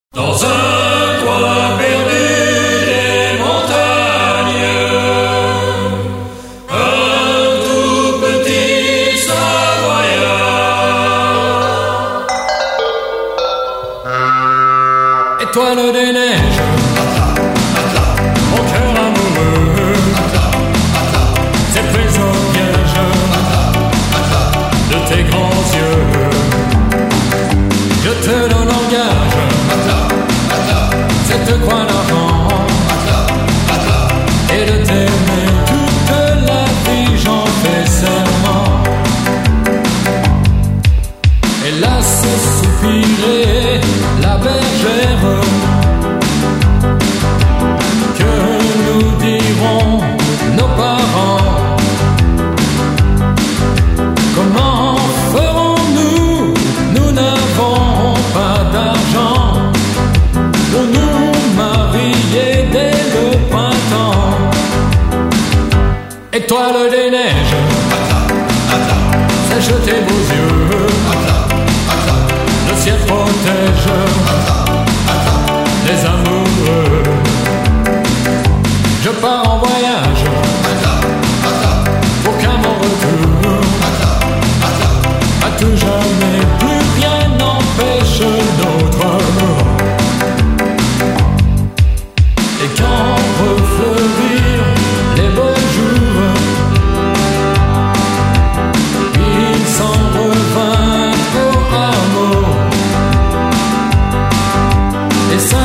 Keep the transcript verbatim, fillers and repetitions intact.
Dans un coin perdu des montagnes, un tout petit Savoyard. Étoile des neiges, mon cœur amoureux, c'est pris au piège de tes grands yeux. Je te donne en gage cette croix d'argent et de t'aimer toute la vie, j'en fais serment. Hélas, soupirait la bergère, que nous diront nos parents? Comment ferons-nous? Nous n'avons pas d'argent pour nous marier dès le printemps. Étoile des neiges, sèche tes beaux yeux, le ciel protège les amoureux. Je pars en voyage pour qu'à mon retour, à tout jamais, plus rien n'empêche notre amour. Et quand refleurirent les beaux jours, il s'en revint au hameau. Et ça